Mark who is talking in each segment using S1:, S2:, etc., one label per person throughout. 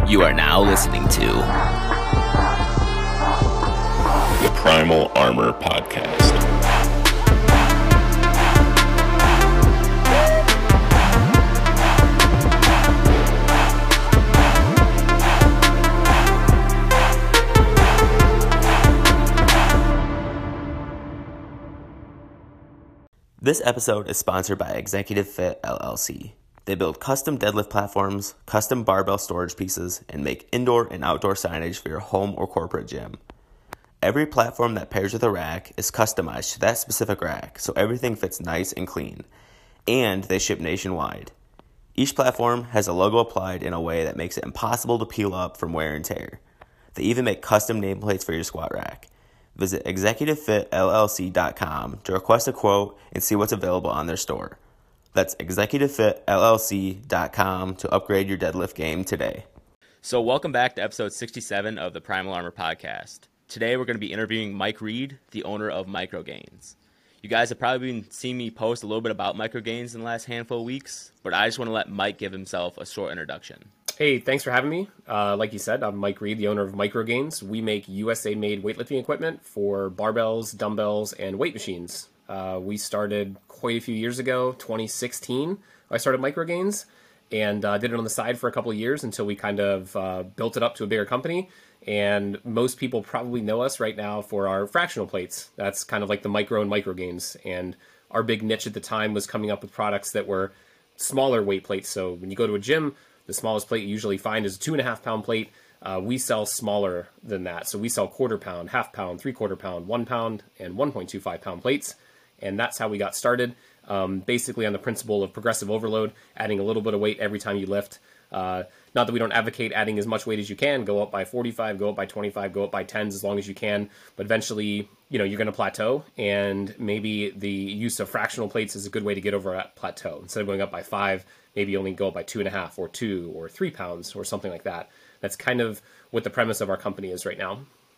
S1: You are now listening to
S2: the Primal Armor Podcast.
S1: This episode is sponsored by Executive Fit LLC. They build custom deadlift platforms, custom barbell storage pieces, and make indoor and outdoor signage for your home or corporate gym. Every platform that pairs with a rack is customized to that specific rack, so everything fits nice and clean. And they ship nationwide. Each platform has a logo applied in a way that makes it impossible to peel up from wear and tear. They even make custom nameplates for your squat rack. Visit executivefitllc.com to request a quote and see what's available on their store. That's executivefitllc.com to upgrade your deadlift game today. So welcome back to episode 67 of the Primal Armor Podcast. Today we're going to be interviewing Mike Reed, the owner of Microgains. You guys have probably been seeing me post a little bit about Microgains in the last handful of weeks, but I just want to let Mike give himself a short introduction.
S3: Hey, thanks for having me. Like you said, I'm Mike Reed, the owner of Microgains. We make USA-made weightlifting equipment for barbells, dumbbells, and weight machines. We started quite a few years ago, 2016. I started Microgains and did it on the side for a couple of years until we kind of built it up to a bigger company. And most people probably know us right now for our fractional plates. That's kind of like the Micro and Microgains. And our big niche at the time was coming up with products that were smaller weight plates. So when you go to a gym, the smallest plate you usually find is a 2.5 pound plate. We sell smaller than that. So we sell 1/4 pound, 1/2 pound, 3/4 pound, 1 pound, and 1.25 pound plates. And that's how we got started, basically on the principle of progressive overload, adding a little bit of weight every time you lift. Not that we don't advocate adding as much weight as you can, go up by 45, go up by 25, go up by 10s as long as you can. But eventually, you're going to plateau, and maybe the use of fractional plates is a good way to get over that plateau. Instead of going up by 5, maybe you only go up by 2.5 or 2 or 3 pounds or something like that. That's kind of what the premise of our company is right now.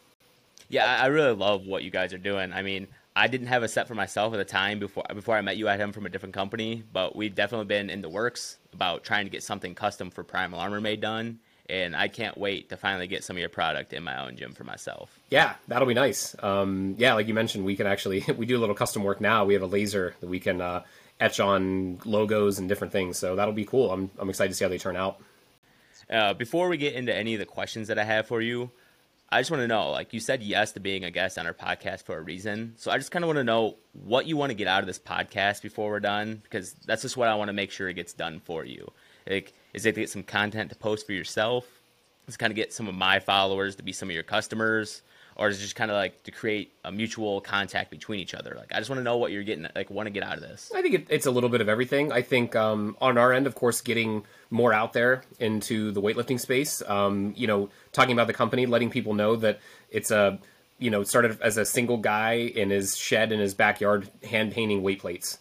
S1: Yeah, I really love what you guys are doing. I mean, I didn't have a set for myself at the time before I met you. I had him from a different company, but we've definitely been in the works about trying to get something custom for Primal Armor made done, and I can't wait to finally get some of your product in my own gym for myself.
S3: Yeah, that'll be nice. Yeah, like you mentioned, we can actually we do a little custom work now. We have a laser that we can etch on logos and different things, so that'll be cool. I'm excited to see how they turn out.
S1: Before we get into any of the questions that I have for you, I just want to know, like you said yes to being a guest on our podcast for a reason. So I just kind of want to know what you want to get out of this podcast before we're done, because that's just what I want to make sure it gets done for you. Like, is it to get some content to post for yourself? Is it kind of get some of my followers to be some of your customers? Or is it just kind of like to create a mutual contact between each other? Like, I just want to know what you're getting, like, want to get out of this.
S3: I think it's a little bit of everything. I think on our end, of course, getting more out there into the weightlifting space, talking about the company, letting people know that it's it started as a single guy in his shed in his backyard, hand painting weight plates.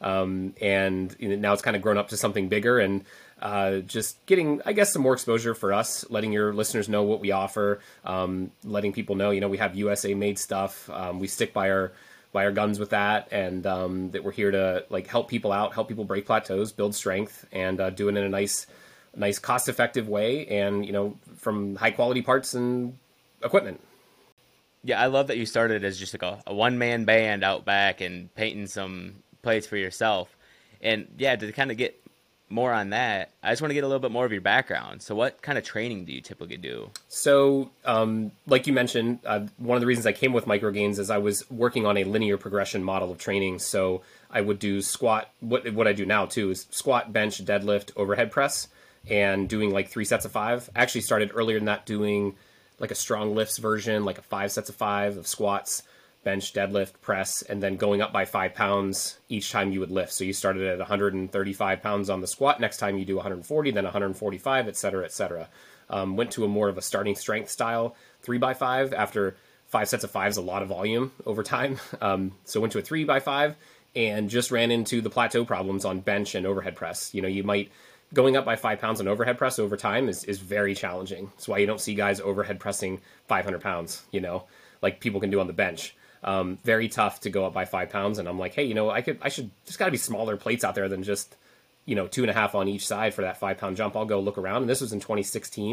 S3: And now it's kind of grown up to something bigger, and just getting, I guess, some more exposure for us, letting your listeners know what we offer, letting people know, we have USA made stuff. We stick by our guns with that, and that we're here to help people out, help people break plateaus, build strength, and do it in a nice cost effective way, and from high quality parts and equipment.
S1: Yeah, I love that you started as just like a one-man band out back and painting some plates for yourself. And yeah, to kind of get more on that, I just want to get a little bit more of your background. So what kind of training do you typically do?
S3: So like you mentioned, one of the reasons I came with Microgains is I was working on a linear progression model of training. So I would do squat, what I do now too is squat, bench, deadlift, overhead press, and doing 3 sets of 5. I actually started earlier than that doing a strong lifts version, 5 sets of 5 of squats, bench, deadlift, press, and then going up by 5 pounds each time you would lift. So you started at 135 pounds on the squat. Next time you do 140, then 145, et cetera, et cetera. Went to a more of a starting strength style 3x5 after 5 sets of 5 is a lot of volume over time. So went to a 3x5 and just ran into the plateau problems on bench and overhead press. Going up by 5 pounds on overhead press over time is very challenging. That's why you don't see guys overhead pressing 500 pounds, like people can do on the bench. Very tough to go up by 5 pounds. And I'm like, hey, I should just gotta be smaller plates out there than just, 2.5 on each side for that 5 pound jump. I'll go look around. And this was in 2016.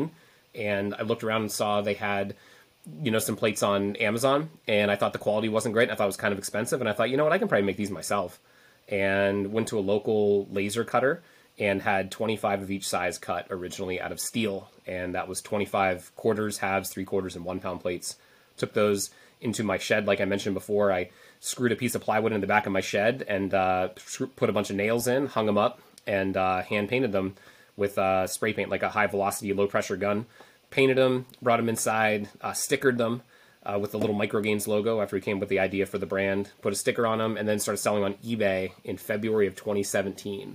S3: And I looked around and saw they had, some plates on Amazon, and I thought the quality wasn't great. And I thought it was kind of expensive, and I thought, you know what, I can probably make these myself. And went to a local laser cutter and had 25 of each size cut originally out of steel, and that was 25 quarters, halves, 3/4, and 1 pound plates. Took those into my shed, like I mentioned before. I screwed a piece of plywood in the back of my shed and put a bunch of nails in, hung them up, and hand painted them with spray paint, like a high velocity, low pressure gun. Painted them, brought them inside, stickered them with the little Microgains logo after we came up with the idea for the brand, put a sticker on them, and then started selling on eBay in February of 2017.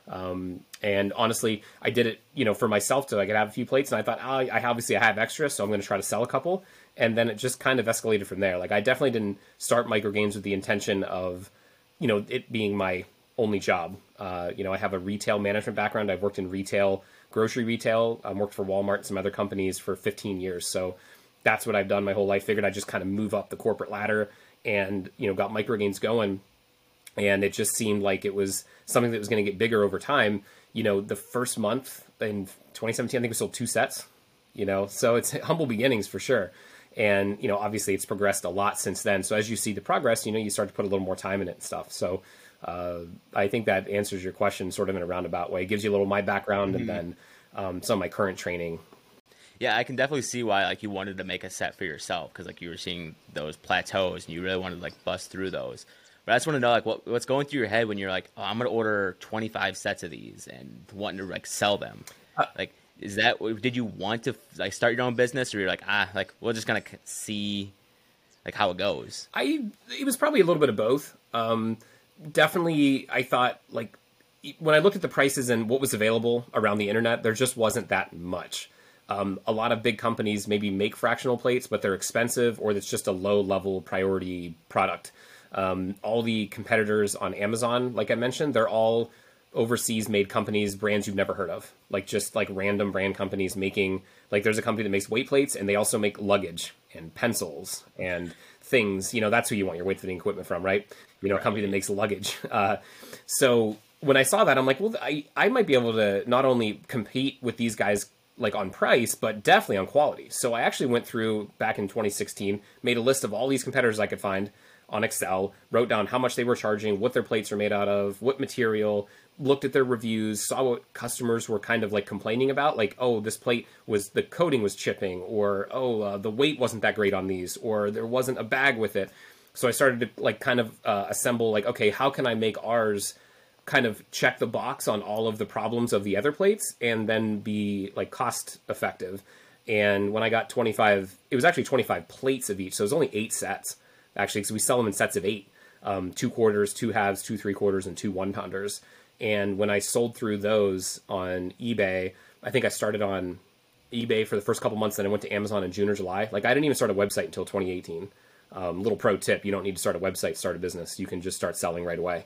S3: And honestly, I did it, for myself so I could have a few plates, and I thought, I have extra, so I'm going to try to sell a couple. And then it just kind of escalated from there. Like, I definitely didn't start Microgains with the intention of, it being my only job. I have a retail management background. I've worked in retail, grocery retail. I worked for Walmart and some other companies for 15 years. So that's what I've done my whole life. Figured I'd just kind of move up the corporate ladder and, got Microgains going. And it just seemed like it was something that was going to get bigger over time. The first month in 2017, I think we sold 2 sets, so it's humble beginnings for sure. And, obviously it's progressed a lot since then. So as you see the progress, you start to put a little more time in it and stuff. So I think that answers your question sort of in a roundabout way. It gives you a little of my background and then some of my current training.
S4: Yeah, I can definitely see why you wanted to make a set for yourself, because you were seeing those plateaus and you really wanted to bust through those. But I just want to know what's going through your head when you're like, oh, I'm going to order 25 sets of these and wanting to sell them. Is that, did you want to start your own business, or you're like, we're just going to see how it goes?
S3: It was probably a little bit of both. Definitely, I thought when I looked at the prices and what was available around the internet, there just wasn't that much. A lot of big companies maybe make fractional plates, but they're expensive, or it's just a low level priority product. All the competitors on Amazon, like I mentioned, they're all overseas made companies, brands you've never heard of, just random brand companies making, there's a company that makes weight plates, and they also make luggage and pencils and things. That's who you want your weightlifting equipment from, right? A company that makes luggage. So when I saw that, I'm like, well, I might be able to not only compete with these guys on price, but definitely on quality. So I actually went through back in 2016, made a list of all these competitors I could find on Excel, wrote down how much they were charging, what their plates are made out of, what material, looked at their reviews, saw what customers were kind of complaining about, oh, this plate the coating was chipping, or the weight wasn't that great on these, or there wasn't a bag with it. So I started to assemble okay, how can I make ours kind of check the box on all of the problems of the other plates and then be cost effective. And when I got 25, it was actually 25 plates of each, so it was only 8 sets actually, because we sell them in sets of 8, 2 quarters, 2 halves, 2 3/4, and 2 1-pounders. And when I sold through those on eBay, I think I started on eBay for the first couple months, then I went to Amazon in June or July. I didn't even start a website until 2018. Little pro tip, you don't need to start a website, start a business. You can just start selling right away.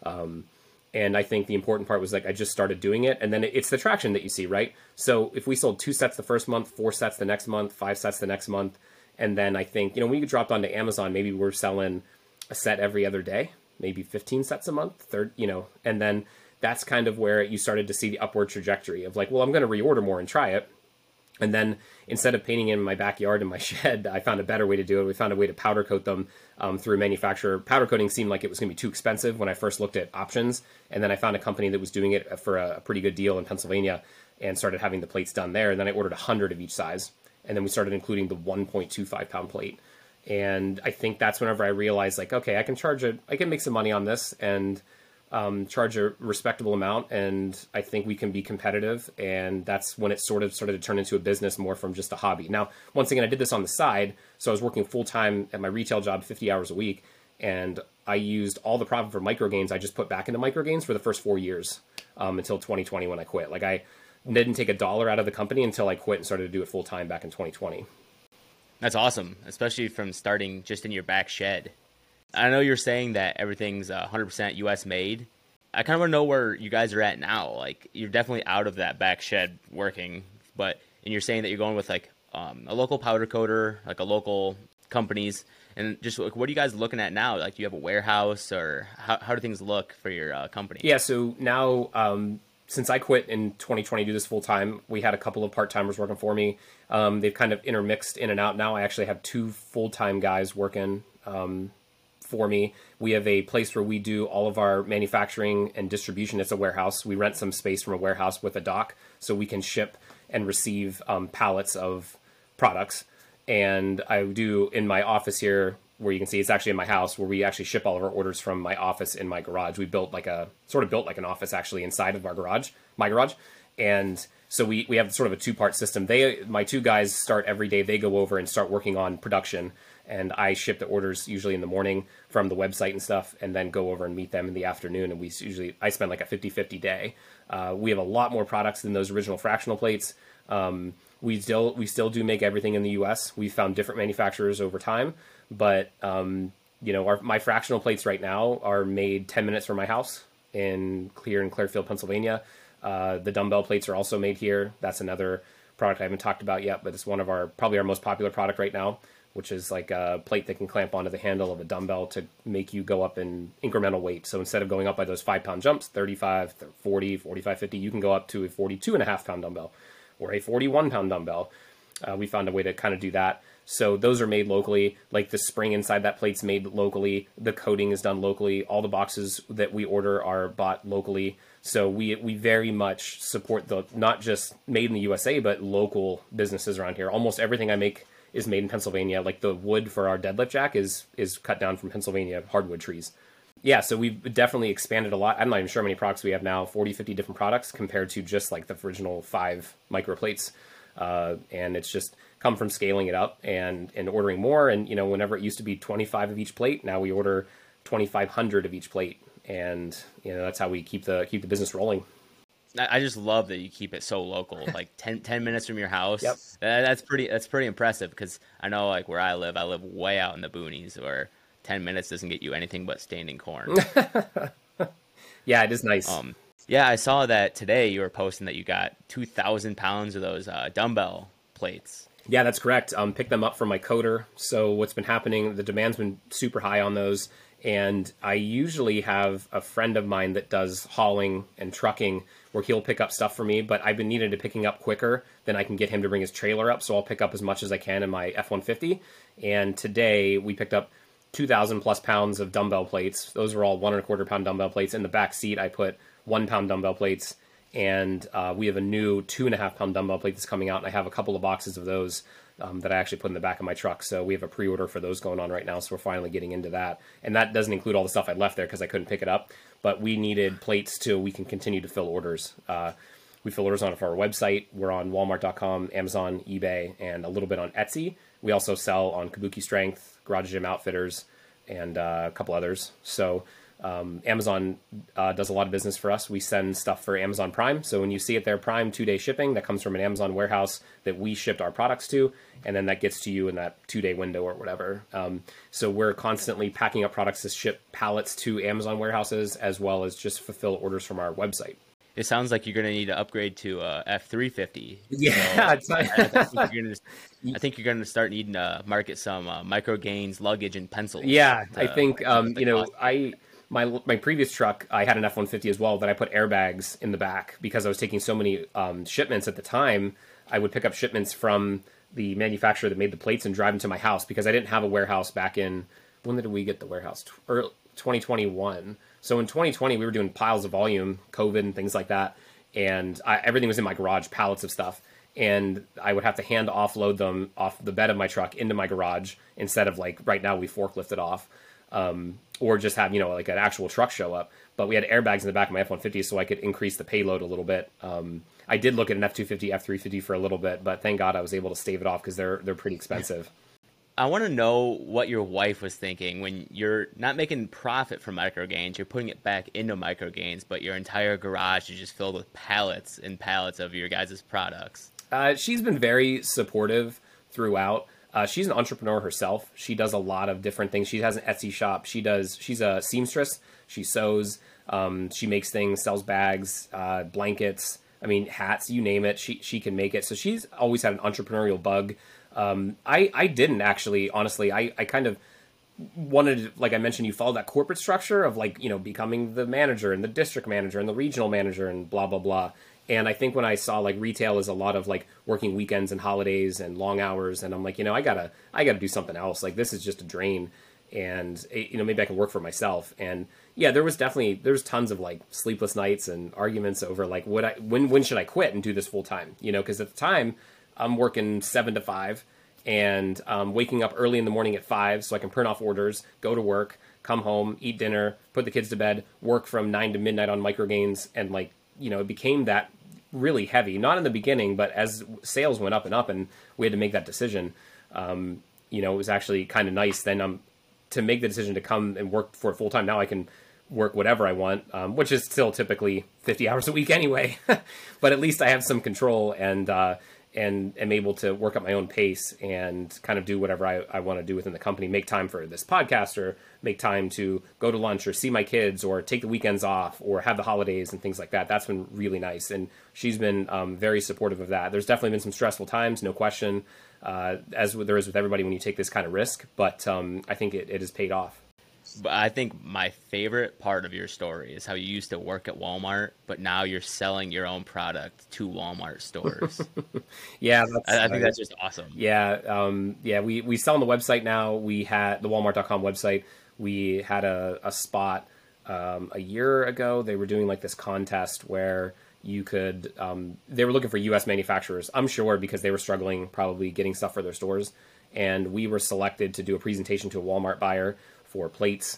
S3: And I think the important part was I just started doing it, and then it's the traction that you see, right? So if we sold 2 sets the first month, 4 sets the next month, 5 sets the next month, and then I think, when you dropped onto Amazon, maybe we're selling a set every other day, maybe 15 sets a month, and then that's kind of where you started to see the upward trajectory of well, I'm going to reorder more and try it. And then instead of painting in my backyard in my shed, I found a better way to do it. We found a way to powder coat them through a manufacturer. Powder coating seemed like it was going to be too expensive when I first looked at options. And then I found a company that was doing it for a pretty good deal in Pennsylvania and started having the plates done there. And then I ordered 100 of each size. And then we started including the 1.25 pound plate. And I think that's whenever I realized okay, I can make some money on this and charge a respectable amount, and I think we can be competitive. And that's when it sort of started to turn into a business more from just a hobby. Now, once again, I did this on the side, so I was working full time at my retail job, 50 hours a week, and I used all the profit for Microgains I just put back into Microgains for the first 4 years until 2020 when I quit. I didn't take a dollar out of the company until I quit and started to do it full time back in 2020.
S4: That's awesome, especially from starting just in your back shed. I know you're saying that everything's 100% U.S. made. I kind of want to know where you guys are at now. You're definitely out of that back shed working, and you're saying that you're going with a local powder coater, a local companies, and just what are you guys looking at now? Do you have a warehouse, or how do things look for your company?
S3: Yeah, so now since I quit in 2020 to do this full time, we had a couple of part-timers working for me. They've kind of intermixed in and out. Now I actually have 2 full-time guys working for me. We have a place where we do all of our manufacturing and distribution. It's a warehouse. We rent some space from a warehouse with a dock so we can ship and receive pallets of products. And I do in my office here, where you can see it's actually in my house, where we actually ship all of our orders from my office in my garage. We built like an office actually inside of our garage, my garage. And so we have sort of a 2-part system. My 2 guys start every day. They go over and start working on production, and I ship the orders usually in the morning from the website and stuff, and then go over and meet them in the afternoon. And I spend like a 50-50 day. We have a lot more products than those original fractional plates. We still do make everything in the U.S. We've found different manufacturers over time, but my fractional plates right now are made 10 minutes from my house in Clearfield, Pennsylvania. The dumbbell plates are also made here. That's another product I haven't talked about yet, but it's one of probably our most popular product right now, which is like a plate that can clamp onto the handle of a dumbbell to make you go up in incremental weight. So instead of going up by those 5-pound jumps, 35, 40, 45, 50, you can go up to a 42.5-pound dumbbell or a 41-pound dumbbell. We found a way to kind of do that. So those are made locally. Like the spring inside that plate's made locally. The coating is done locally. All the boxes that we order are bought locally. So we very much support the not just made in the USA, but local businesses around here. Almost everything I make is made in Pennsylvania. Like the wood for our deadlift jack is cut down from Pennsylvania hardwood trees. Yeah, so we've definitely expanded a lot. I'm not even sure how many products we have now, 40, 50 different products compared to just like the original 5 micro plates. And it's just come from scaling it up and ordering more. And, whenever it used to be 25 of each plate, now we order 2,500 of each plate. And, that's how we keep the business rolling.
S4: I just love that you keep it so local, like 10 minutes from your house.
S3: Yep.
S4: That's pretty impressive, because I know like where I live way out in the boonies where 10 minutes doesn't get you anything but standing corn.
S3: Yeah, it is nice.
S4: Yeah, I saw that today you were posting that you got 2,000 pounds of those dumbbell plates.
S3: Yeah, that's correct. Picked them up from my coder. So what's been happening, the demand's been super high on those. And I usually have a friend of mine that does hauling and trucking where he'll pick up stuff for me, but I've been needed to picking up quicker than I can get him to bring his trailer up. So I'll pick up as much as I can in my F-150. And today we picked up 2,000 plus pounds of dumbbell plates. Those are all 1.25 pound dumbbell plates. In the back seat, I put 1 pound dumbbell plates, and we have a new 2.5 pound dumbbell plate that's coming out. And I have a couple of boxes of those that I actually put in the back of my truck. So we have a pre-order for those going on right now. So we're finally getting into that. And that doesn't include all the stuff I left there because I couldn't pick it up. But we needed plates till we can continue to fill orders. We fill orders on it for our website. We're on Walmart.com, Amazon, eBay, and a little bit on Etsy. We also sell on Kabuki Strength, Garage Gym Outfitters, and a couple others. So Amazon does a lot of business for us. We send stuff for Amazon Prime. So when you see it there, Prime 2-day shipping, that comes from an Amazon warehouse that we shipped our products to, and then that gets to you in that 2-day window or whatever. So we're constantly packing up products to ship pallets to Amazon warehouses, as well as just fulfill orders from our website.
S4: It sounds like you're going to need to upgrade to F350.
S3: Yeah,
S4: so I think you're going to start needing to market some micro gains luggage and pencils.
S3: Yeah, I think my previous truck, I had an F-150 as well that I put airbags in the back because I was taking so many shipments at the time. I would pick up shipments from the manufacturer that made the plates and drive them to my house because I didn't have a warehouse back in, when did we get the warehouse? 2021. So in 2020, we were doing piles of volume, COVID and things like that. And everything was in my garage, pallets of stuff. And I would have to hand offload them off the bed of my truck into my garage instead of like right now we forklift it off. Or just have, like an actual truck show up. But we had airbags in the back of my F-150 so I could increase the payload a little bit. I did look at an F-250, F-350 for a little bit, but thank God I was able to stave it off because they're pretty expensive.
S4: I want to know what your wife was thinking when you're not making profit from micro gains, you're putting it back into micro gains, but your entire garage is just filled with pallets and pallets of your guys' products.
S3: She's been very supportive throughout. She's an entrepreneur herself. She does a lot of different things. She has an Etsy shop. She's a seamstress. She sews. She makes things, sells bags, blankets. I mean, hats, you name it. She can make it. So she's always had an entrepreneurial bug. I didn't actually, honestly. I kind of wanted, like I mentioned, you follow that corporate structure of like, becoming the manager and the district manager and the regional manager and blah, blah, blah. And I think when I saw like retail is a lot of like working weekends and holidays and long hours, and I'm like, I gotta do something else. Like this is just a drain, and maybe I can work for myself. And yeah, there was tons of like sleepless nights and arguments over like when should I quit and do this full time? Because at the time I'm working 7 to 5 and waking up early in the morning at 5 so I can print off orders, go to work, come home, eat dinner, put the kids to bed, work from 9 to midnight on Microgains, and like, it became that really heavy, not in the beginning, but as sales went up and we had to make that decision, it was actually kind of nice then to make the decision to come and work for it full time. Now I can work whatever I want, which is still typically 50 hours a week anyway, but at least I have some control and am able to work at my own pace and kind of do whatever I want to do within the company, make time for this podcast or make time to go to lunch or see my kids or take the weekends off or have the holidays and things like that. That's been really nice. And she's been very supportive of that. There's definitely been some stressful times, no question, as there is with everybody when you take this kind of risk. But I think it has paid off.
S4: But I think my favorite part of your story is how you used to work at Walmart, but now you're selling your own product to Walmart stores.
S3: Yeah,
S4: I think that's just awesome.
S3: Yeah, we sell on the website now. We had the Walmart.com website. We had a spot a year ago. They were doing like this contest where you could. They were looking for U.S. manufacturers. I'm sure because they were struggling, probably getting stuff for their stores, and we were selected to do a presentation to a Walmart buyer for plates,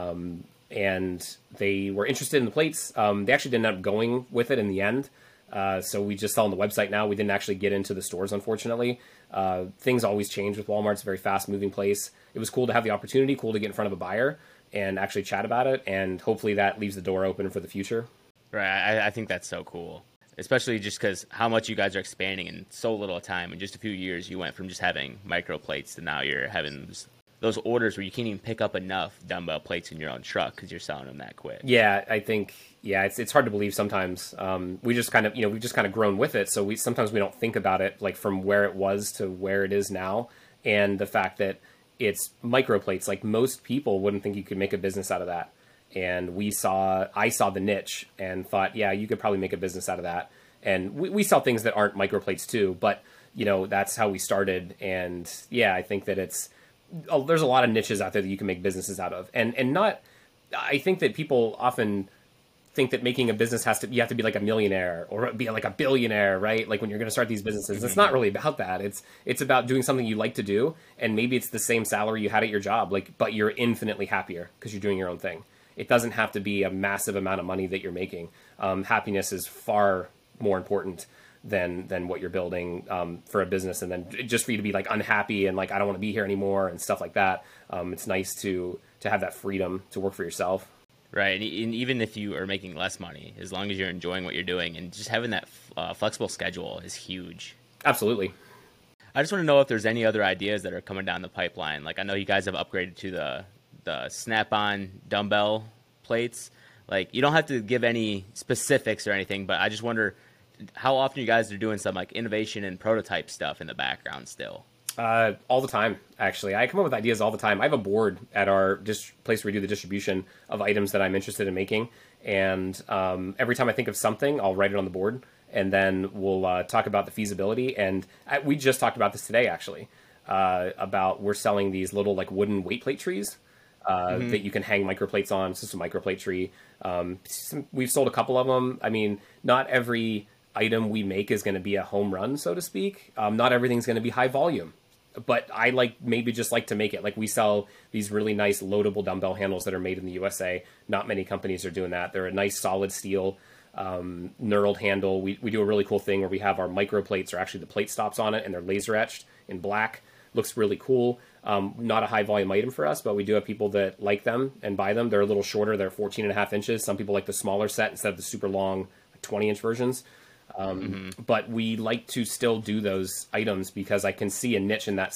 S3: and they were interested in the plates. They actually didn't end up going with it in the end, so we just sell on the website now. We didn't actually get into the stores, unfortunately. Things always change with Walmart. It's a very fast-moving place. It was cool to have the opportunity, cool to get in front of a buyer and actually chat about it, and hopefully that leaves the door open for the future.
S4: Right, I think that's so cool, especially just because how much you guys are expanding in so little time. In just a few years, you went from just having micro plates to now you're having those orders where you can't even pick up enough dumbbell plates in your own truck because you're selling them that quick.
S3: Yeah, I think, it's hard to believe sometimes. We just kind of, we've just kind of grown with it. So sometimes we don't think about it like from where it was to where it is now. And the fact that it's micro plates, like most people wouldn't think you could make a business out of that. And I saw the niche and thought, yeah, you could probably make a business out of that. And we sell things that aren't micro plates too, but that's how we started. And yeah, I think that there's a lot of niches out there that you can make businesses out of, and not. I think that people often think that making a business you have to be like a millionaire or be like a billionaire, right? Like when you're going to start these businesses, mm-hmm. It's not really about that. It's about doing something you like to do, and maybe it's the same salary you had at your job, but you're infinitely happier because you're doing your own thing. It doesn't have to be a massive amount of money that you're making. Happiness is far more important than what you're building for a business, and then just for you to be like unhappy and like I don't want to be here anymore and stuff like that. It's nice to have that freedom to work for yourself.
S4: Right, and even if you are making less money, as long as you're enjoying what you're doing, and just having that flexible schedule is huge.
S3: Absolutely.
S4: I just want to know if there's any other ideas that are coming down the pipeline. Like I know you guys have upgraded to the Snap-on dumbbell plates. Like you don't have to give any specifics or anything, but I just wonder how often you guys are doing some like innovation and prototype stuff in the background still.
S3: All the time, actually. I come up with ideas all the time. I have a board at our place where we do the distribution of items that I'm interested in making. And every time I think of something, I'll write it on the board. And then we'll talk about the feasibility. And we just talked about this today, actually, about we're selling these little like wooden weight plate trees that you can hang microplates on. It's just a microplate tree. We've sold a couple of them. I mean, not every item we make is going to be a home run, so to speak. Not everything's going to be high volume. But I like to make it. Like we sell these really nice loadable dumbbell handles that are made in the USA. Not many companies are doing that. They're a nice solid steel knurled handle. We do a really cool thing where we have our micro plates are actually the plate stops on it, and they're laser etched in black. Looks really cool. Not a high volume item for us, but we do have people that like them and buy them. They're a little shorter. They're 14.5 inches. Some people like the smaller set instead of the super long 20-inch versions. But we like to still do those items because I can see a niche in that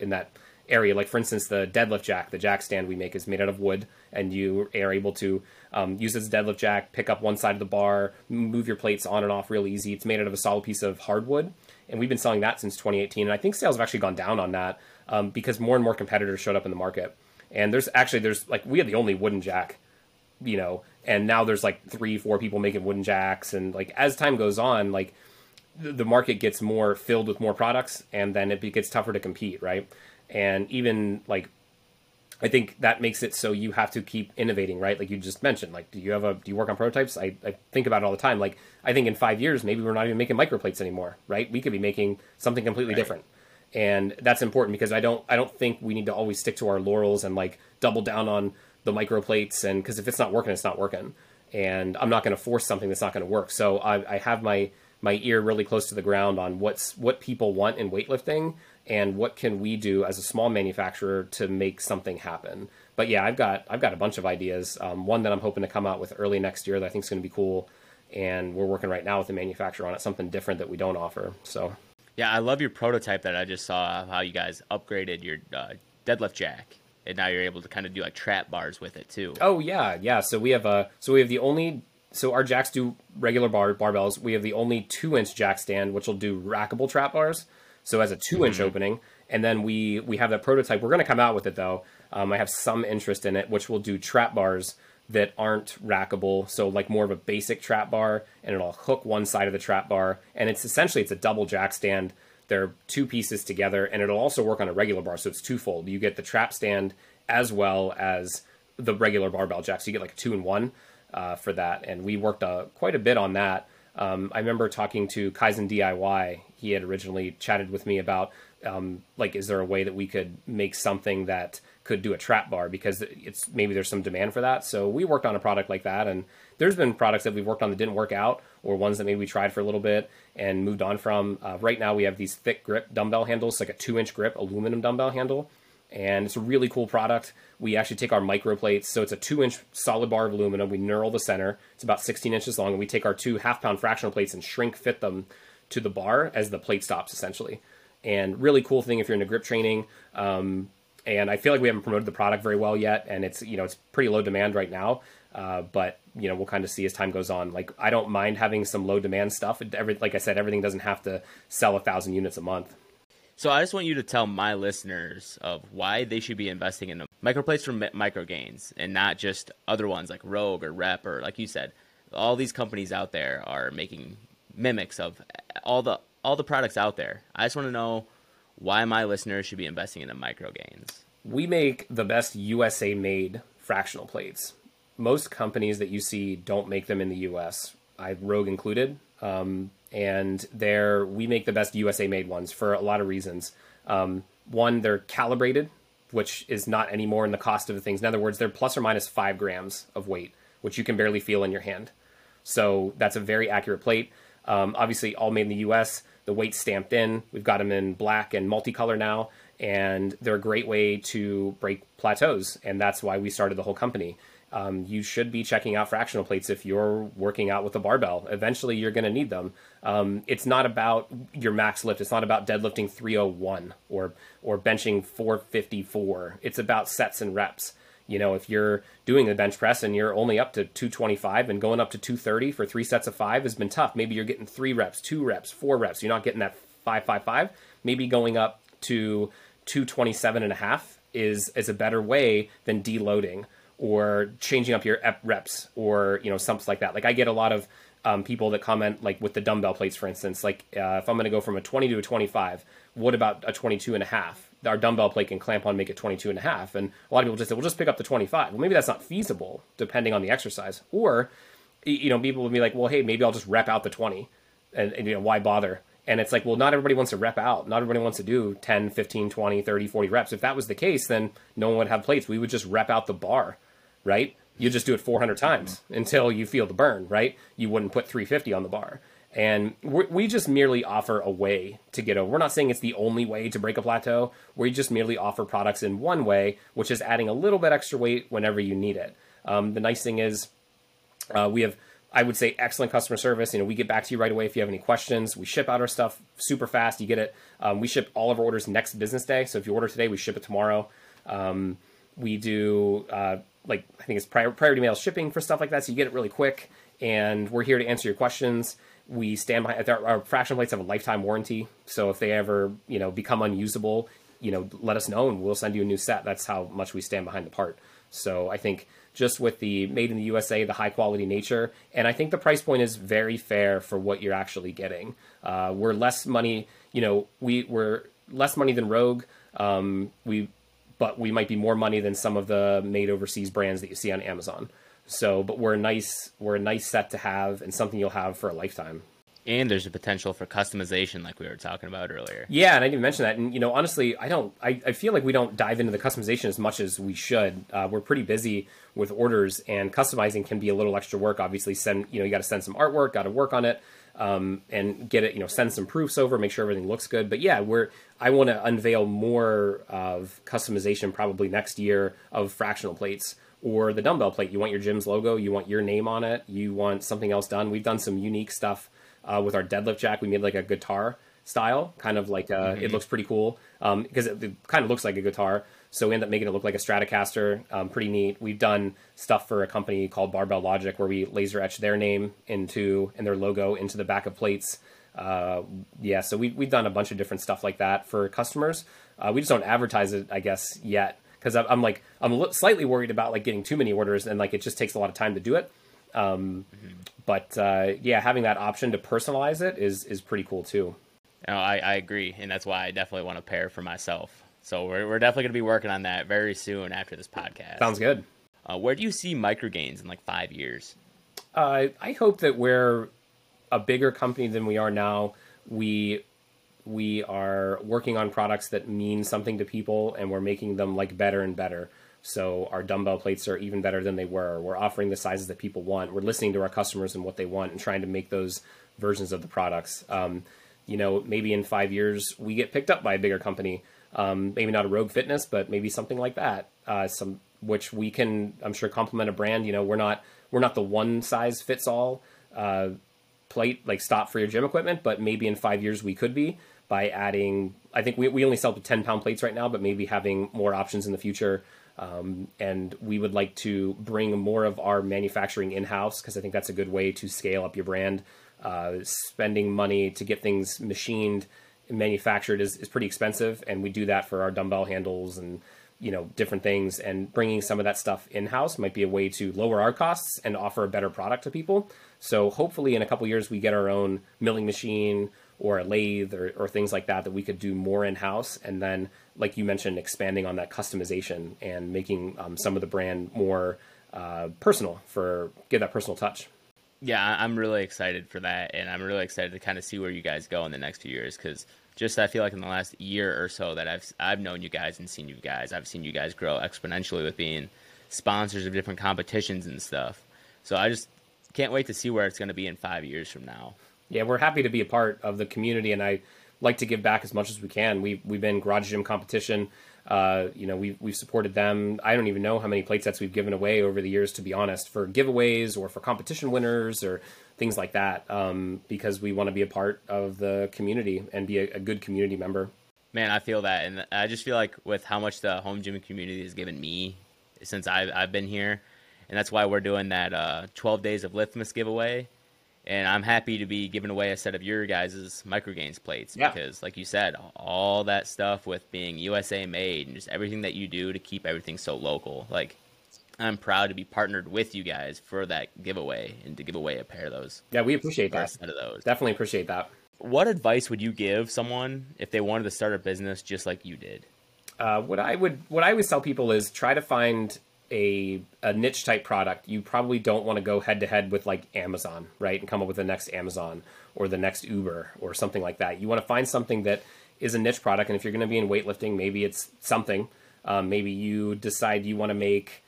S3: area. Like for instance, the deadlift jack, the jack stand we make is made out of wood, and you are able to use this deadlift jack, pick up one side of the bar, move your plates on and off real easy. It's made out of a solid piece of hardwood, and we've been selling that since 2018. And I think sales have actually gone down on that because more and more competitors showed up in the market. And there's like, we had the only wooden jack, you know, and now there's like 3-4 people making wooden jacks. And like, as time goes on, like the market gets more filled with more products, and then it gets tougher to compete. Right. And even like, I think that makes it so you have to keep innovating, right? Like you just mentioned, like, do you work on prototypes? I think about it all the time. Like, I think in 5 years, maybe we're not even making microplates anymore, right? We could be making something completely different. And that's important, because I don't think we need to always stick to our laurels and like double down on the microplates. And because if it's not working, it's not working. And I'm not going to force something that's not going to work. So I have my ear really close to the ground on what people want in weightlifting, and what can we do as a small manufacturer to make something happen. But yeah, I've got a bunch of ideas. One that I'm hoping to come out with early next year that I think is going to be cool, and we're working right now with the manufacturer on it, something different that we don't offer. So
S4: yeah, I love your prototype that I just saw of how you guys upgraded your deadlift jack, and now you're able to kind of do like trap bars with it too.
S3: Oh yeah. So we have our jacks do regular barbells. We have the only 2-inch jack stand, which will do rackable trap bars. So as a 2-inch opening, and then we have that prototype. We're going to come out with it though. I have some interest in it, which will do trap bars that aren't rackable. So like more of a basic trap bar, and it'll hook one side of the trap bar, and it's a double jack stand. They're 2 pieces together, and it'll also work on a regular bar. So it's twofold. You get the trap stand as well as the regular barbell jack. So you get like a 2-in-1 for that. And we worked quite a bit on that. I remember talking to Kaizen DIY. He had originally chatted with me about, like, is there a way that we could make something that could do a trap bar, because maybe there's some demand for that. So we worked on a product like that, and there's been products that we've worked on that didn't work out, or ones that maybe we tried for a little bit and moved on from. Right now we have these thick grip dumbbell handles, like a 2-inch grip aluminum dumbbell handle, and it's a really cool product. We actually take our microplates, so it's a 2-inch solid bar of aluminum. We knurl the center. It's about 16 inches long, and we take our 2 half-pound fractional plates and shrink fit them to the bar as the plate stops, essentially. And really cool thing if you're into grip training. And I feel like we haven't promoted the product very well yet, and it's pretty low demand right now. But we'll kind of see as time goes on. Like, I don't mind having some low demand stuff. Like I said, everything doesn't have to sell 1,000 units a month.
S4: So I just want you to tell my listeners of why they should be investing in microplates from Microgains, and not just other ones like Rogue or Rep, or like you said, all these companies out there are making mimics of all the products out there. I just want to know why my listeners should be investing in the Microgains.
S3: We make the best USA made fractional plates. Most companies that you see don't make them in the US, Rogue included. And we make the best USA made ones for a lot of reasons. One, they're calibrated, which is not anymore in the cost of the things. In other words, they're plus or minus 5 grams of weight, which you can barely feel in your hand. So that's a very accurate plate. Obviously all made in the US, the weight's stamped in. We've got them in black and multicolor now, and they're a great way to break plateaus. And that's why we started the whole company. You should be checking out fractional plates if you're working out with a barbell. Eventually you're going to need them. It's not about your max lift. It's not about deadlifting 301 or benching 454. It's about sets and reps. If you're doing a bench press and you're only up to 225, and going up to 230 for 3 sets of 5 has been tough. Maybe you're getting 3 reps, 2 reps, 4 reps. You're not getting that 555. Maybe going up to 227 and a half is a better way than deloading, or changing up your reps, or something like that. Like, I get a lot of people that comment, like with the dumbbell plates, for instance, like if I'm going to go from a 20 to a 25, what about a 22 and a half? Our dumbbell plate can clamp on, make it 22 and a half. And a lot of people just say, well, just pick up the 25. Well, maybe that's not feasible depending on the exercise. Or, people will be like, well, hey, maybe I'll just rep out the 20 and why bother? And it's like, well, not everybody wants to rep out. Not everybody wants to do 10, 15, 20, 30, 40 reps. If that was the case, then no one would have plates. We would just rep out the bar, right? You just do it 400 times until you feel the burn, right? You wouldn't put 350 on the bar. And we just merely offer a way to get over. We're not saying it's the only way to break a plateau. We just merely offer products in one way, which is adding a little bit extra weight whenever you need it. The nice thing is we have, I would say, excellent customer service. We get back to you right away if you have any questions. We ship out our stuff super fast. You get it. We ship all of our orders next business day. So if you order today, we ship it tomorrow. We do, I think it's priority mail shipping for stuff like that. So you get it really quick. And we're here to answer your questions. We stand behind, our fractional plates have a lifetime warranty. So if they ever, become unusable, let us know and we'll send you a new set. That's how much we stand behind the part. So I think just with the made in the USA, the high quality nature, and I think the price point is very fair for what you're actually getting. We're less money, we're less money than Rogue. But we might be more money than some of the made overseas brands that you see on Amazon. So, but we're a nice set to have and something you'll have for a lifetime.
S4: And there's a potential for customization, like we were talking about earlier.
S3: Yeah, and I didn't mention that. And honestly, I feel like we don't dive into the customization as much as we should. We're pretty busy with orders, and customizing can be a little extra work. Obviously, you got to send some artwork, got to work on it, and get it. Send some proofs over, make sure everything looks good. But yeah, I want to unveil more of customization probably next year of fractional plates. Or the dumbbell plate. You want your gym's logo, you want your name on it, you want something else done. We've done some unique stuff with our deadlift jack. We made like a guitar style, kind of like it looks pretty cool because it kind of looks like a guitar. So we end up making it look like a Stratocaster. Pretty neat. We've done stuff for a company called Barbell Logic where we laser etch their name and their logo into the back of plates. So we've done a bunch of different stuff like that for customers. We just don't advertise it, I guess, yet. Because I'm slightly worried about like getting too many orders and like it just takes a lot of time to do it. But having that option to personalize it is pretty cool too.
S4: I agree, and that's why I definitely want a pair for myself. So we're definitely going to be working on that very soon after this podcast.
S3: Sounds good.
S4: Where do you see Microgains in like 5 years?
S3: I hope that we're a bigger company than we are now. We are working on products that mean something to people, and we're making them like better and better. So our dumbbell plates are even better than they were. We're offering the sizes that people want. We're listening to our customers and what they want and trying to make those versions of the products. Maybe in 5 years we get picked up by a bigger company. Maybe not a Rogue Fitness, but maybe something like that. Which we can, I'm sure, complement a brand. We're not the one size fits all plate, like stop for your gym equipment, but maybe in 5 years we could be. By adding, I think we only sell the 10-pound plates right now, but maybe having more options in the future. And we would like to bring more of our manufacturing in-house because I think that's a good way to scale up your brand. Spending money to get things machined and manufactured is pretty expensive, and we do that for our dumbbell handles and different things. And bringing some of that stuff in-house might be a way to lower our costs and offer a better product to people. So hopefully in a couple years we get our own milling machine or a lathe or things like that we could do more in-house. And then, like you mentioned, expanding on that customization and making some of the brand more personal give that personal touch.
S4: Yeah, I'm really excited for that. And I'm really excited to kind of see where you guys go in the next few years. Because I feel like in the last year or so that I've known you guys and seen you guys, I've seen you guys grow exponentially with being sponsors of different competitions and stuff. So I just can't wait to see where it's going to be in 5 years from now.
S3: Yeah, we're happy to be a part of the community, and I like to give back as much as we can. We've been Garage Gym Competition. We've supported them. I don't even know how many plate sets we've given away over the years, to be honest, for giveaways or for competition winners or things like that, because we want to be a part of the community and be a good community member.
S4: Man, I feel that, and I just feel like with how much the home gym community has given me since I've been here, and that's why we're doing that 12 Days of Liftmas giveaway. And I'm happy to be giving away a set of your guys' Microgains plates because, like you said, all that stuff with being USA made and just everything that you do to keep everything so local. Like, I'm proud to be partnered with you guys for that giveaway and to give away a pair of those.
S3: Yeah, we appreciate that.
S4: A set of those.
S3: Definitely appreciate that.
S4: What advice would you give someone if they wanted to start a business just like you did?
S3: What I always tell people is try to find a niche type product. You probably don't want to go head to head with like Amazon, right? And come up with the next Amazon or the next Uber or something like that. You want to find something that is a niche product. And if you're going to be in weightlifting, maybe it's something. Maybe you decide you want to make,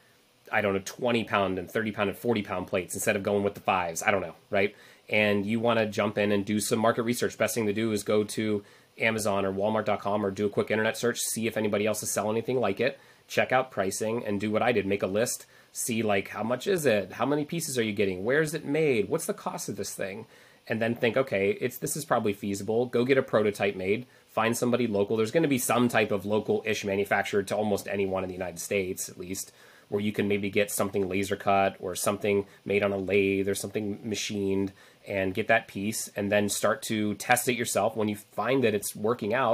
S3: 20 pound and 30 pound and 40 pound plates instead of going with the fives. I don't know, right? And you want to jump in and do some market research. Best thing to do is go to Amazon or Walmart.com or do a quick internet search, see if anybody else is selling anything like it. Check out pricing and do what I did. Make a list, see like how much is it? How many pieces are you getting? Where is it made? What's the cost of this thing? And then think, okay, this is probably feasible. Go get a prototype made. Find somebody local. There's going to be some type of local-ish manufacturer to almost anyone in the United States, at least, where you can maybe get something laser cut or something made on a lathe or something machined and get that piece and then start to test it yourself. When you find that it's working out,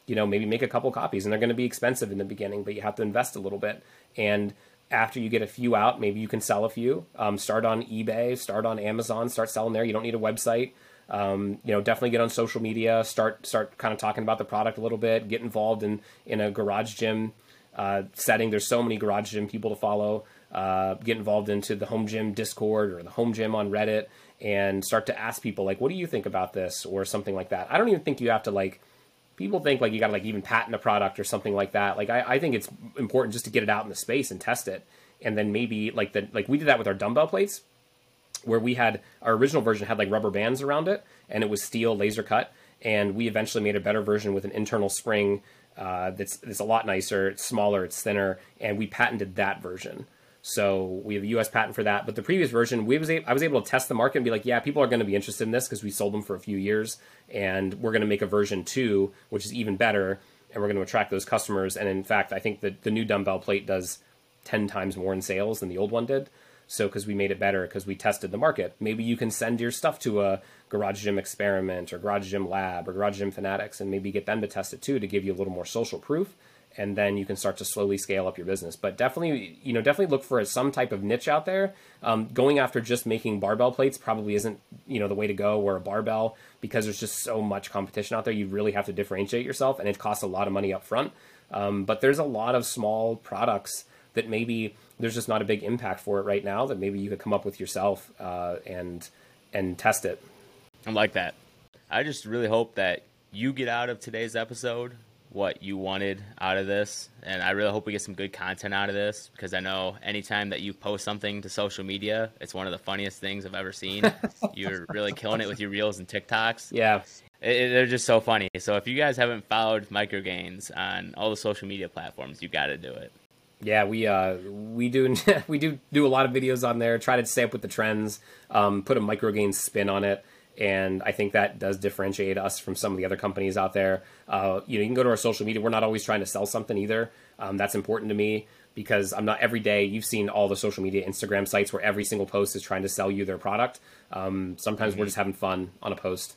S3: maybe make a couple copies, and they're going to be expensive in the beginning, but you have to invest a little bit. And after you get a few out, maybe you can sell a few. Start on eBay, start on Amazon, start selling there. You don't need a website. Definitely get on social media, start kind of talking about the product a little bit, get involved in a garage gym setting. There's so many garage gym people to follow. Get involved into the home gym Discord or the home gym on Reddit, and start to ask people, like, what do you think about this, or something like that. I don't even think you have to, like, people think like you got to like even patent a product or something like that. Like I think it's important just to get it out in the space and test it. And then maybe like we did that with our dumbbell plates, where we had our original version had like rubber bands around it, and it was steel laser cut. And we eventually made a better version with an internal spring that's a lot nicer. It's smaller, it's thinner, and we patented that version. So we have a U.S. patent for that. But the previous version, I was able to test the market and be like, yeah, people are going to be interested in this because we sold them for a few years, and we're going to make a version 2, which is even better, and we're going to attract those customers. And in fact, I think that the new dumbbell plate does 10 times more in sales than the old one did. So because we made it better, because we tested the market. Maybe you can send your stuff to a Garage Gym Experiment or Garage Gym Lab or Garage Gym Fanatics, and maybe get them to test it too, to give you a little more social proof. And then you can start to slowly scale up your business. But definitely look for some type of niche out there. Going after just making barbell plates probably isn't, the way to go, or a barbell, because there's just so much competition out there. You really have to differentiate yourself, and it costs a lot of money up front. But there's a lot of small products that maybe there's just not a big impact for it right now, that maybe you could come up with yourself and test it.
S4: I like that. I just really hope that you get out of today's episode what you wanted out of this, and I really hope we get some good content out of this, because I know anytime that you post something to social media, it's one of the funniest things I've ever seen. You're really killing it with your reels and TikToks.
S3: Yeah,
S4: they're just so funny. So if you guys haven't followed Microgains on all the social media platforms, you got to do it.
S3: Yeah, we do a lot of videos on there, try to stay up with the trends, put a Microgains spin on it. And I think that does differentiate us from some of the other companies out there. You can go to our social media. We're not always trying to sell something either. That's important to me, because I'm not every day. You've seen all the social media Instagram sites where every single post is trying to sell you their product. Sometimes we're just having fun on a post.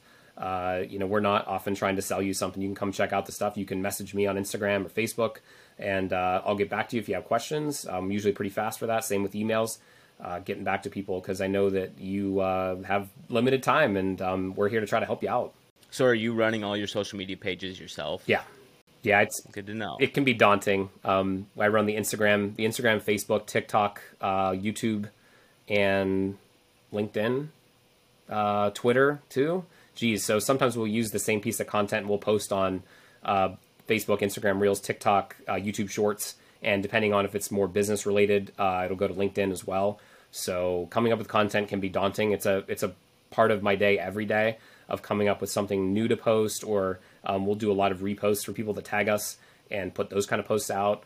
S3: We're not often trying to sell you something. You can come check out the stuff. You can message me on Instagram or Facebook, and I'll get back to you if you have questions. I'm usually pretty fast for that. Same with emails. Getting back to people, because I know that you have limited time, and we're here to try to help you out.
S4: So are you running all your social media pages yourself?
S3: Yeah, it's
S4: good to know. It
S3: can be daunting. I run the Instagram, Facebook, TikTok, YouTube, and LinkedIn, Twitter too. Geez, so sometimes we'll use the same piece of content and we'll post on Facebook, Instagram Reels, TikTok, YouTube Shorts. And depending on if it's more business related, it'll go to LinkedIn as well. So coming up with content can be daunting. It's a part of my day every day, of coming up with something new to post, or we'll do a lot of reposts for people that tag us and put those kind of posts out.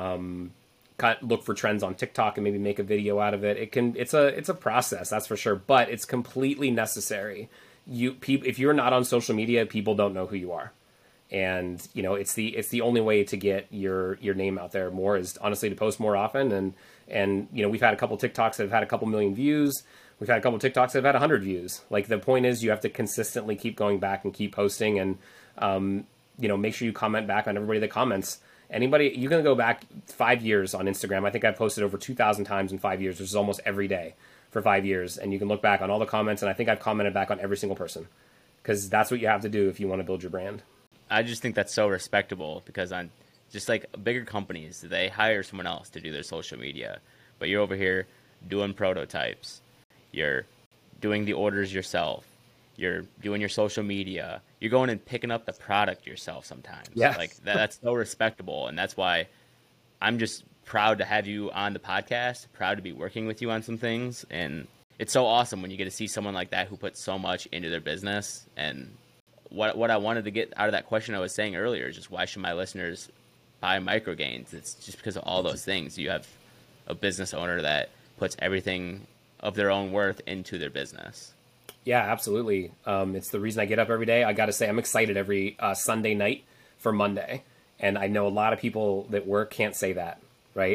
S3: Look for trends on TikTok and maybe make a video out of it. It's a process, that's for sure, but it's completely necessary. If you're not on social media, people don't know who you are. And it's the only way to get your name out there more, is honestly to post more often. And we've had a couple TikToks that have had a couple million views. We've had a couple TikToks that have had 100 views. Like, the point is, you have to consistently keep going back and keep posting, and make sure you comment back on everybody that comments. Anybody, you can go back 5 years on Instagram. I think I've posted over 2,000 times in 5 years, which is almost every day for 5 years. And you can look back on all the comments, and I think I've commented back on every single person, because that's what you have to do if you want to build your brand.
S4: I just think that's so respectable, because on just like bigger companies, they hire someone else to do their social media, but you're over here doing prototypes, you're doing the orders yourself, you're doing your social media, you're going and picking up the product yourself sometimes.
S3: Yeah.
S4: Like that's so respectable, and that's why I'm just proud to have you on the podcast, proud to be working with you on some things, and it's so awesome when you get to see someone like that who puts so much into their business. And what I wanted to get out of that question I was saying earlier is just, why should my listeners buy Microgains? It's just because of all those things. You have a business owner that puts everything of their own worth into their business.
S3: Yeah, absolutely. It's the reason I get up every day. I got to say, I'm excited every Sunday night for Monday. And I know a lot of people that work can't say that, right?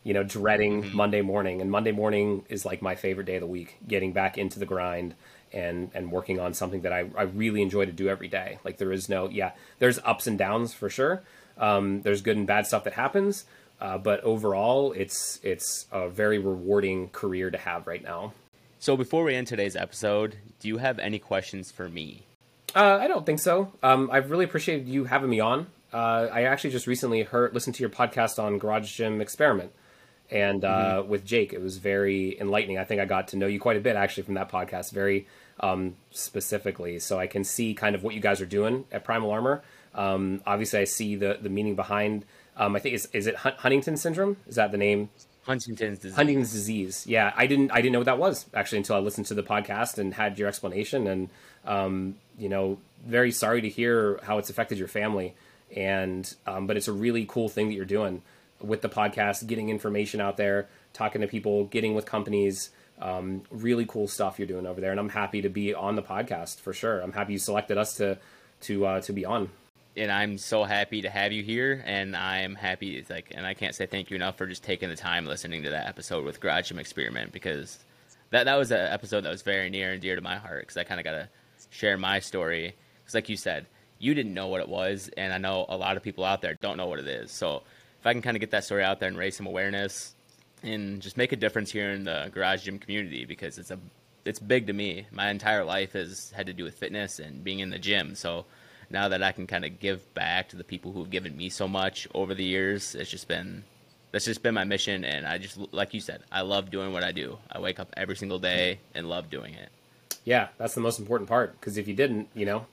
S3: dreading Monday morning. And Monday morning is like my favorite day of the week, getting back into the grind and working on something that I really enjoy to do every day. Like there's ups and downs for sure. There's good and bad stuff that happens. But overall, it's a very rewarding career to have right now.
S4: So before we end today's episode, do you have any questions for me?
S3: I don't think so. I've really appreciated you having me on. I actually just recently listened to your podcast on Garage Gym Experiment and with Jake. It was very enlightening. I think I got to know you quite a bit actually from that podcast, very specifically. So I can see kind of what you guys are doing at Primal Armor. Obviously, I see the meaning behind. I think is it Huntington syndrome? Is that the name?
S4: Huntington's disease.
S3: Yeah, I didn't know what that was actually until I listened to the podcast and had your explanation. And very sorry to hear how it's affected your family. And but it's a really cool thing that you're doing with the podcast, getting information out there, talking to people, getting with companies. Really cool stuff you're doing over there, and I'm happy to be on the podcast for sure. I'm happy you selected us to be on.
S4: And I'm so happy to have you here, and I'm happy and I can't say thank you enough for just taking the time listening to that episode with Garage Gym Experiment, because that was an episode that was very near and dear to my heart, because I kind of got to share my story. Because like you said, you didn't know what it was, and I know a lot of people out there don't know what it is. So if I can kind of get that story out there and raise some awareness and just make a difference here in the garage gym community, because it's big to me. My entire life has had to do with fitness and being in the gym. So now that I can kind of give back to the people who've given me so much over the years, that's just been my mission. And I just, like you said, I love doing what I do. I wake up every single day and love doing it.
S3: Yeah, that's the most important part, because if you didn't,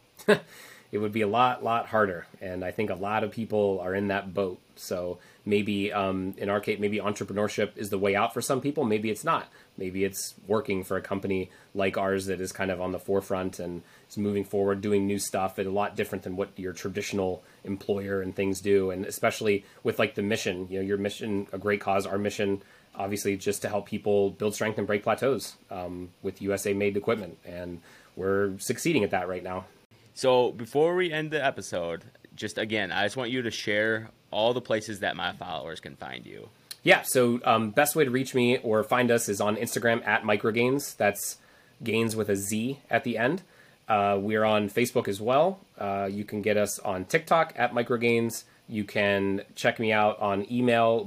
S3: it would be a lot harder. And I think a lot of people are in that boat. So maybe in our case, maybe entrepreneurship is the way out for some people. Maybe it's not. Maybe it's working for a company like ours that is kind of on the forefront and is moving forward, doing new stuff. It's a lot different than what your traditional employer and things do. And especially with like the mission, your mission, a great cause, our mission, obviously just to help people build strength and break plateaus with USA made equipment. And we're succeeding at that right now.
S4: So before we end the episode, just again, I just want you to share all the places that my followers can find you.
S3: Yeah, so best way to reach me or find us is on Instagram at Microgains. That's Gains with a Z at the end. We're on Facebook as well. You can get us on TikTok at Microgains. You can check me out on email,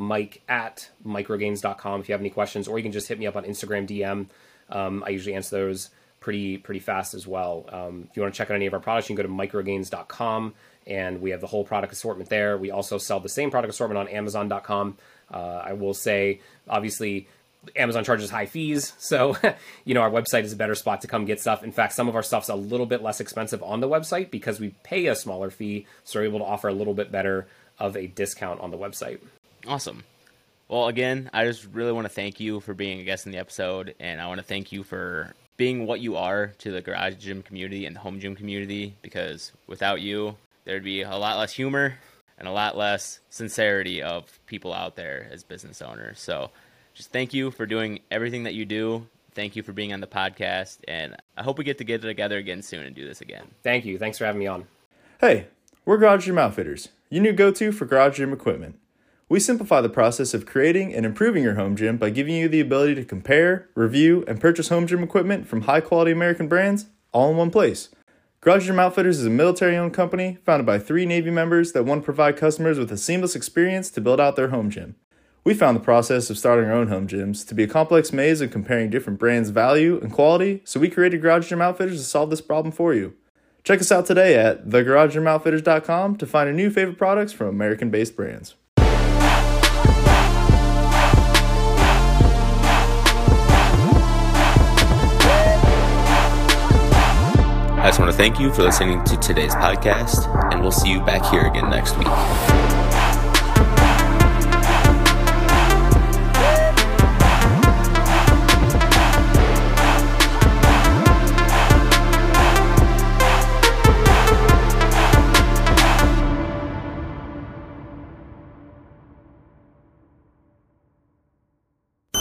S3: mike@microgains.com if you have any questions, or you can just hit me up on Instagram DM. I usually answer those pretty fast as well. If you want to check out any of our products, you can go to microgains.com, and we have the whole product assortment there. We also sell the same product assortment on Amazon.com. I will say, obviously, Amazon charges high fees, so our website is a better spot to come get stuff. In fact, some of our stuff's a little bit less expensive on the website because we pay a smaller fee, so we're able to offer a little bit better of a discount on the website.
S4: Awesome. Well, again, I just really want to thank you for being a guest in the episode, and I want to thank you for being what you are to the garage gym community and the home gym community, because without you, there'd be a lot less humor and a lot less sincerity of people out there as business owners. So just thank you for doing everything that you do. Thank you for being on the podcast, and I hope we get together again soon and do this again.
S3: Thank you. Thanks for having me on.
S5: Hey, we're Garage Gym Outfitters, your new go-to for garage gym equipment. We simplify the process of creating and improving your home gym by giving you the ability to compare, review, and purchase home gym equipment from high-quality American brands all in one place. Garage Gym Outfitters is a military-owned company founded by 3 Navy members that want to provide customers with a seamless experience to build out their home gym. We found the process of starting our own home gyms to be a complex maze of comparing different brands' value and quality, so we created Garage Gym Outfitters to solve this problem for you. Check us out today at thegaragegymoutfitters.com to find your new favorite products from American-based brands.
S1: I just want to thank you for listening to today's podcast, and we'll see you back here again next week.